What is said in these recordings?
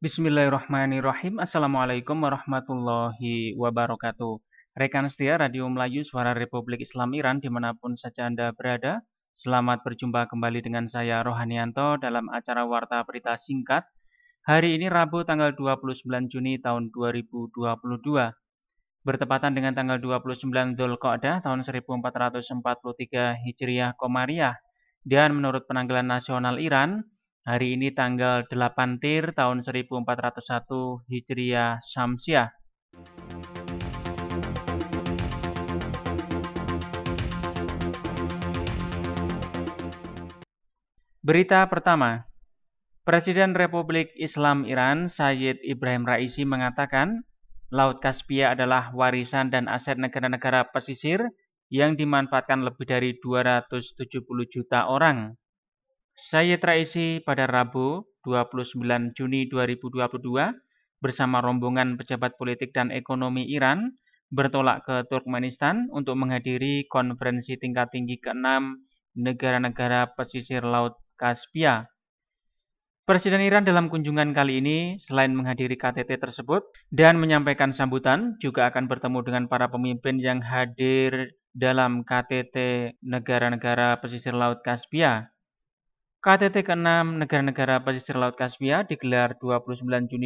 Bismillahirrahmanirrahim. Assalamualaikum warahmatullahi wabarakatuh. Rekan setia Radio Melayu Suara Republik Islam Iran dimanapun saja Anda berada. Selamat berjumpa kembali dengan saya Rohanianto dalam acara Warta Berita Singkat. Hari ini Rabu tanggal 29 Juni tahun 2022. Bertepatan dengan tanggal 29 Dzulqa'dah tahun 1443 Hijriah Komariah. Dan menurut penanggalan nasional Iran, hari ini tanggal 8 Tir tahun 1401 Hijriah Syamsiah. Berita pertama, Presiden Republik Islam Iran Sayyid Ibrahim Raisi mengatakan, Laut Kaspia adalah warisan dan aset negara-negara pesisir yang dimanfaatkan lebih dari 270 juta orang. Sayyid Raisi pada Rabu 29 Juni 2022 bersama rombongan pejabat politik dan ekonomi Iran bertolak ke Turkmenistan untuk menghadiri konferensi tingkat tinggi ke-6 negara-negara pesisir Laut Kaspia. Presiden Iran dalam kunjungan kali ini selain menghadiri KTT tersebut dan menyampaikan sambutan, juga akan bertemu dengan para pemimpin yang hadir dalam KTT negara-negara pesisir Laut Kaspia. KTT ke-6 negara-negara pesisir Laut Kaspia digelar 29 Juni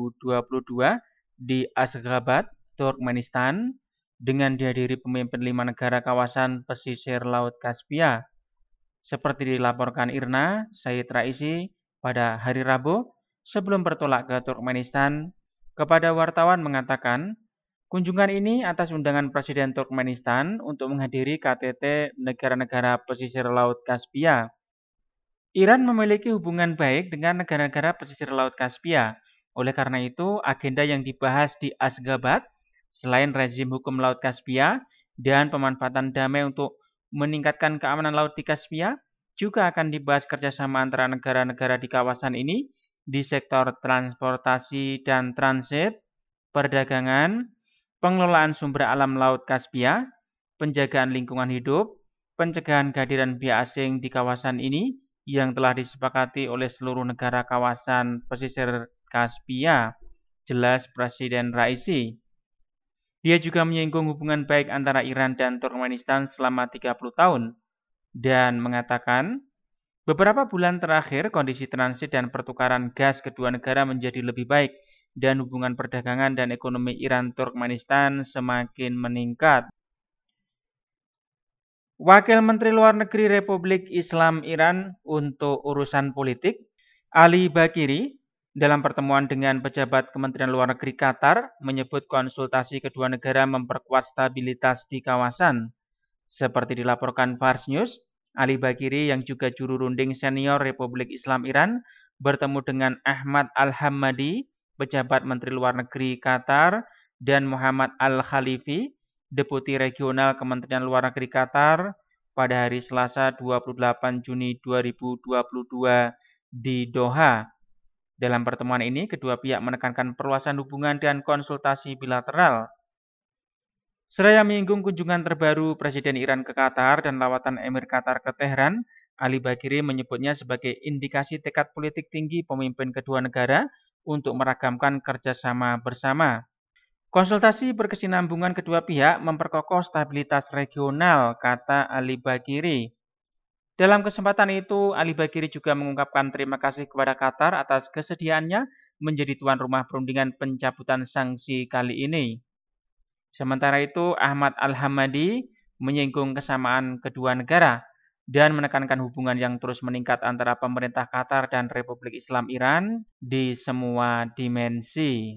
2022 di Ashgabat, Turkmenistan, dengan dihadiri pemimpin 5 negara kawasan pesisir Laut Kaspia. Seperti dilaporkan Irna, Sayyid Raisi pada hari Rabu sebelum bertolak ke Turkmenistan, kepada wartawan mengatakan, kunjungan ini atas undangan Presiden Turkmenistan untuk menghadiri KTT negara-negara pesisir Laut Kaspia. Iran memiliki hubungan baik dengan negara-negara pesisir Laut Kaspia. Oleh karena itu, agenda yang dibahas di Ashgabat, selain rezim hukum Laut Kaspia dan pemanfaatan damai untuk meningkatkan keamanan laut di Kaspia, juga akan dibahas kerjasama antara negara-negara di kawasan ini di sektor transportasi dan transit, perdagangan, pengelolaan sumber alam Laut Kaspia, penjagaan lingkungan hidup, pencegahan kehadiran pihak asing di kawasan ini yang telah disepakati oleh seluruh negara kawasan pesisir Kaspia, jelas Presiden Raisi. Dia juga menyinggung hubungan baik antara Iran dan Turkmenistan selama 30 tahun dan mengatakan, beberapa bulan terakhir kondisi transit dan pertukaran gas kedua negara menjadi lebih baik dan hubungan perdagangan dan ekonomi Iran-Turkmenistan semakin meningkat. Wakil Menteri Luar Negeri Republik Islam Iran untuk urusan politik, Ali Bakiri, dalam pertemuan dengan pejabat Kementerian Luar Negeri Qatar, menyebut konsultasi kedua negara memperkuat stabilitas di kawasan. Seperti dilaporkan Fars News, Ali Bakiri yang juga juru runding senior Republik Islam Iran bertemu dengan Ahmad Al-Hammadi, pejabat Menteri Luar Negeri Qatar, dan Muhammad Al-Khalifi, Deputi Regional Kementerian Luar Negeri Qatar pada hari Selasa 28 Juni 2022 di Doha. Dalam pertemuan ini, kedua pihak menekankan perluasan hubungan dan konsultasi bilateral. Seraya menyinggung kunjungan terbaru Presiden Iran ke Qatar dan lawatan Emir Qatar ke Tehran, Ali Bakiri menyebutnya sebagai indikasi tekad politik tinggi pemimpin kedua negara untuk meragamkan kerjasama bersama. Konsultasi berkesinambungan kedua pihak memperkokoh stabilitas regional, kata Ali Bakiri. Dalam kesempatan itu, Ali Bakiri juga mengungkapkan terima kasih kepada Qatar atas kesediaannya menjadi tuan rumah perundingan pencabutan sanksi kali ini. Sementara itu, Ahmad Al-Hammadi menyinggung kesamaan kedua negara dan menekankan hubungan yang terus meningkat antara pemerintah Qatar dan Republik Islam Iran di semua dimensi.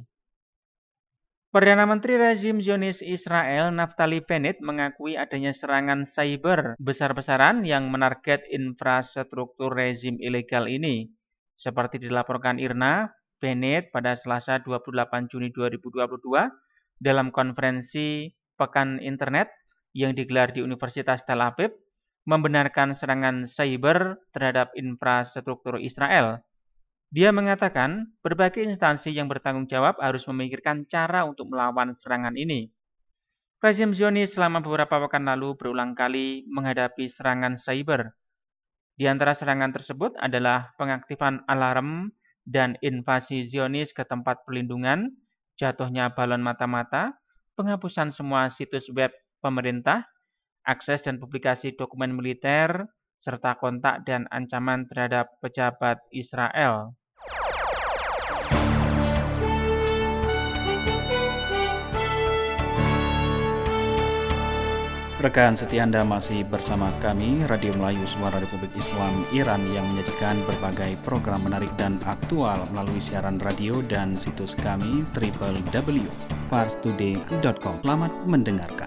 Perdana Menteri rezim Zionis Israel Naftali Bennett mengakui adanya serangan cyber besar-besaran yang menarget infrastruktur rezim ilegal ini. Seperti dilaporkan Irna, Bennett pada Selasa 28 Juni 2022 dalam konferensi Pekan Internet yang digelar di Universitas Tel Aviv membenarkan serangan cyber terhadap infrastruktur Israel. Dia mengatakan berbagai instansi yang bertanggung jawab harus memikirkan cara untuk melawan serangan ini. Rezim Zionis selama beberapa pekan lalu berulang kali menghadapi serangan cyber. Di antara serangan tersebut adalah pengaktifan alarm dan invasi Zionis ke tempat perlindungan, jatuhnya balon mata-mata, penghapusan semua situs web pemerintah, akses dan publikasi dokumen militer, serta kontak dan ancaman terhadap pejabat Israel. Rekan setia Anda masih bersama kami, Radio Melayu Suara Republik Islam Iran yang menyajikan berbagai program menarik dan aktual melalui siaran radio dan situs kami www.parstoday.com. Selamat mendengarkan.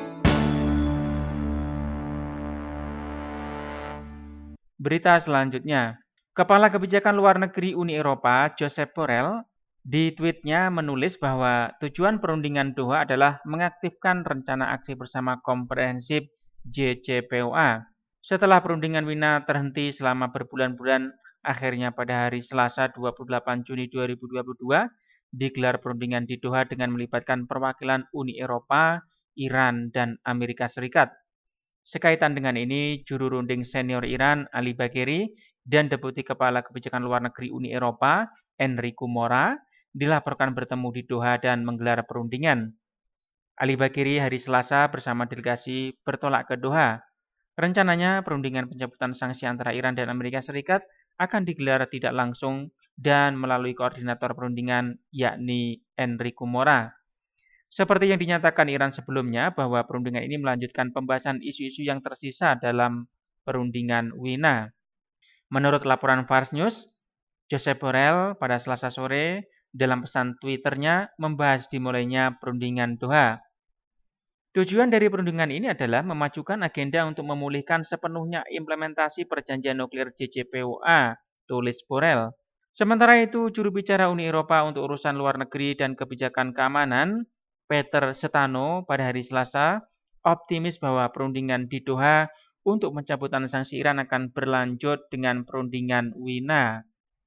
Berita selanjutnya, Kepala Kebijakan Luar Negeri Uni Eropa, Josep Borrell, di tweetnya menulis bahwa tujuan perundingan Doha adalah mengaktifkan rencana aksi bersama komprehensif JCPOA. Setelah perundingan Wina terhenti selama berbulan-bulan, akhirnya pada hari Selasa 28 Juni 2022, digelar perundingan di Doha dengan melibatkan perwakilan Uni Eropa, Iran, dan Amerika Serikat. Sekaitan dengan ini, juru runding senior Iran, Ali Bagheri, dan Deputi Kepala Kebijakan Luar Negeri Uni Eropa, Enrico Mora, dilaporkan bertemu di Doha dan menggelar perundingan. Ali Bagheri hari Selasa bersama delegasi bertolak ke Doha. Rencananya perundingan pencabutan sanksi antara Iran dan Amerika Serikat akan digelar tidak langsung dan melalui koordinator perundingan yakni Enrico Mora. Seperti yang dinyatakan Iran sebelumnya bahwa perundingan ini melanjutkan pembahasan isu-isu yang tersisa dalam perundingan Wina. Menurut laporan Fars News, Josep Borrell pada Selasa sore dalam pesan Twitternya membahas dimulainya perundingan Doha. Tujuan dari perundingan ini adalah memajukan agenda untuk memulihkan sepenuhnya implementasi perjanjian nuklir JCPOA, tulis Borrell. Sementara itu, juru bicara Uni Eropa untuk urusan luar negeri dan kebijakan keamanan, Peter Stano, pada hari Selasa, optimis bahwa perundingan di Doha untuk pencabutan sanksi Iran akan berlanjut dengan perundingan Wina.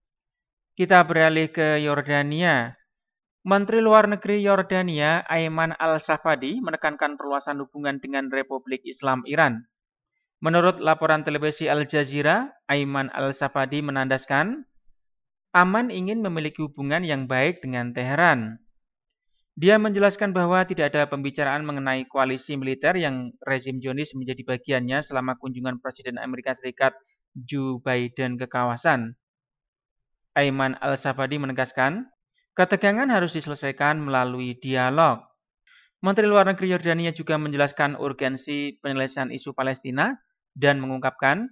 Kita beralih ke Yordania. Menteri Luar Negeri Yordania, Ayman Al-Safadi, menekankan perluasan hubungan dengan Republik Islam Iran. Menurut laporan televisi Al Jazeera, Ayman Al-Safadi menandaskan, Aman ingin memiliki hubungan yang baik dengan Teheran. Dia menjelaskan bahwa tidak ada pembicaraan mengenai koalisi militer yang rezim Zionis menjadi bagiannya selama kunjungan Presiden Amerika Serikat Joe Biden ke kawasan. Ayman Al-Safadi menegaskan, ketegangan harus diselesaikan melalui dialog. Menteri Luar Negeri Yordania juga menjelaskan urgensi penyelesaian isu Palestina dan mengungkapkan,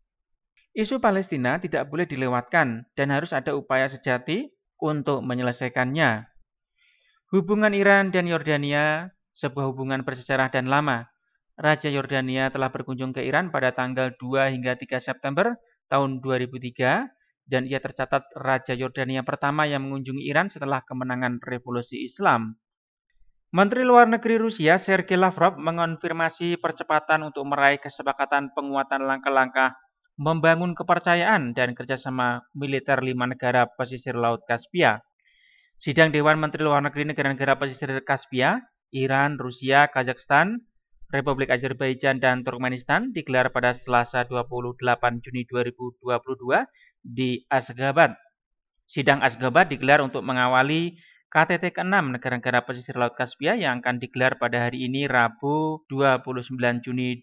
isu Palestina tidak boleh dilewatkan dan harus ada upaya sejati untuk menyelesaikannya. Hubungan Iran dan Yordania sebuah hubungan bersejarah dan lama. Raja Yordania telah berkunjung ke Iran pada tanggal 2 hingga 3 September tahun 2003 dan ia tercatat Raja Yordania pertama yang mengunjungi Iran setelah kemenangan Revolusi Islam. Menteri Luar Negeri Rusia Sergei Lavrov mengonfirmasi percepatan untuk meraih kesepakatan penguatan langkah-langkah membangun kepercayaan dan kerjasama militer 5 negara pesisir Laut Kaspia. Sidang Dewan Menteri Luar Negeri negara-negara pesisir Kaspia, Iran, Rusia, Kazakhstan, Republik Azerbaijan, dan Turkmenistan digelar pada Selasa 28 Juni 2022 di Ashgabat. Sidang Ashgabat digelar untuk mengawali KTT ke-6 negara-negara pesisir Laut Kaspia yang akan digelar pada hari ini Rabu 29 Juni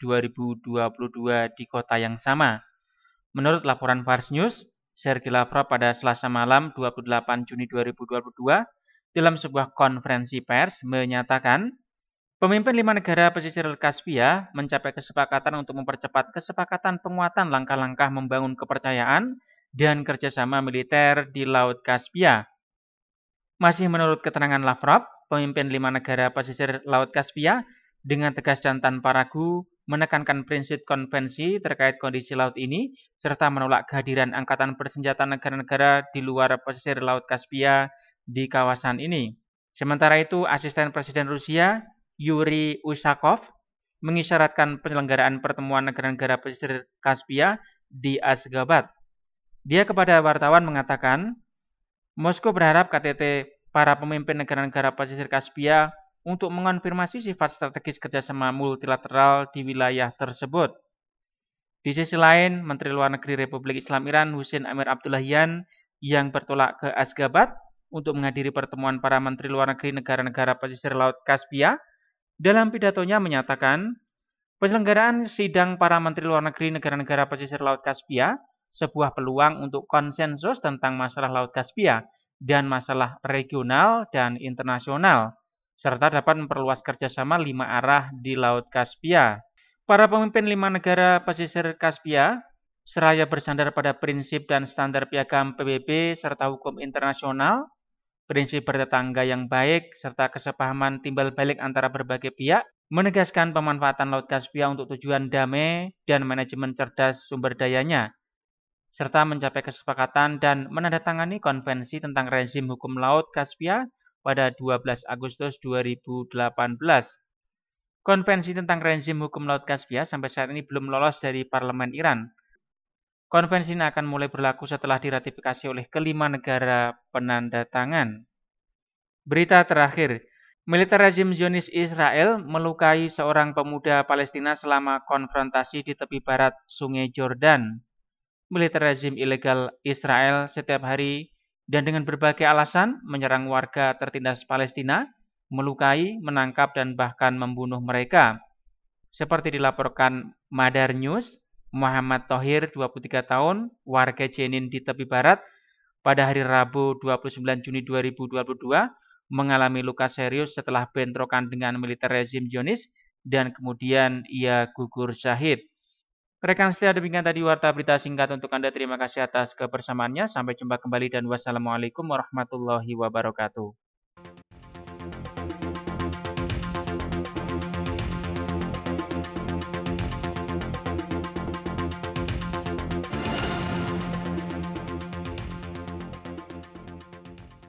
2022 di kota yang sama. Menurut laporan Fars News, Sergei Lavrov pada Selasa malam 28 Juni 2022 dalam sebuah konferensi pers menyatakan, pemimpin 5 negara pesisir Kaspia mencapai kesepakatan untuk mempercepat kesepakatan penguatan langkah-langkah membangun kepercayaan dan kerjasama militer di Laut Kaspia. Masih menurut keterangan Lavrov, pemimpin 5 negara pesisir Laut Kaspia dengan tegas dan tanpa ragu menekankan prinsip konvensi terkait kondisi laut ini serta menolak kehadiran angkatan bersenjata negara-negara di luar pesisir Laut Kaspia di kawasan ini. Sementara itu, asisten Presiden Rusia Yuri Ushakov mengisyaratkan penyelenggaraan pertemuan negara-negara pesisir Kaspia di Ashgabat. Dia kepada wartawan mengatakan, Moskow berharap KTT para pemimpin negara-negara pesisir Kaspia untuk mengonfirmasi sifat strategis kerjasama multilateral di wilayah tersebut. Di sisi lain, Menteri Luar Negeri Republik Islam Iran Husein Amir Abdullahian yang bertolak ke Asgabat untuk menghadiri pertemuan para menteri luar negeri negara-negara pesisir Laut Kaspia. Dalam pidatonya menyatakan, penyelenggaraan sidang para menteri luar negeri negara-negara pesisir Laut Kaspia sebuah peluang untuk konsensus tentang masalah Laut Kaspia dan masalah regional dan internasional, serta dapat memperluas kerjasama 5 arah di Laut Kaspia. Para pemimpin 5 negara pesisir Kaspia seraya bersandar pada prinsip dan standar piagam PBB serta hukum internasional, prinsip bertetangga yang baik, serta kesepahaman timbal balik antara berbagai pihak, menegaskan pemanfaatan Laut Kaspia untuk tujuan damai dan manajemen cerdas sumber dayanya, serta mencapai kesepakatan dan menandatangani konvensi tentang rezim hukum Laut Kaspia pada 12 Agustus 2018. Konvensi tentang rezim hukum Laut Kaspia sampai saat ini belum lolos dari Parlemen Iran. Konvensi ini akan mulai berlaku setelah diratifikasi oleh kelima negara penandatangan. Berita terakhir, militer rezim Zionis Israel melukai seorang pemuda Palestina selama konfrontasi di tepi barat Sungai Jordan. Militer rezim ilegal Israel setiap hari dan dengan berbagai alasan menyerang warga tertindas Palestina, melukai, menangkap, dan bahkan membunuh mereka. Seperti dilaporkan Madar News, Muhammad Thohir, 23 tahun, warga Jenin di tepi barat, pada hari Rabu 29 Juni 2022, mengalami luka serius setelah bentrokan dengan militer rezim Zionis, dan kemudian ia gugur syahid. Rekan setia, demikian tadi warta berita singkat untuk Anda. Terima kasih atas kebersamaannya. Sampai jumpa kembali dan wassalamualaikum warahmatullahi wabarakatuh.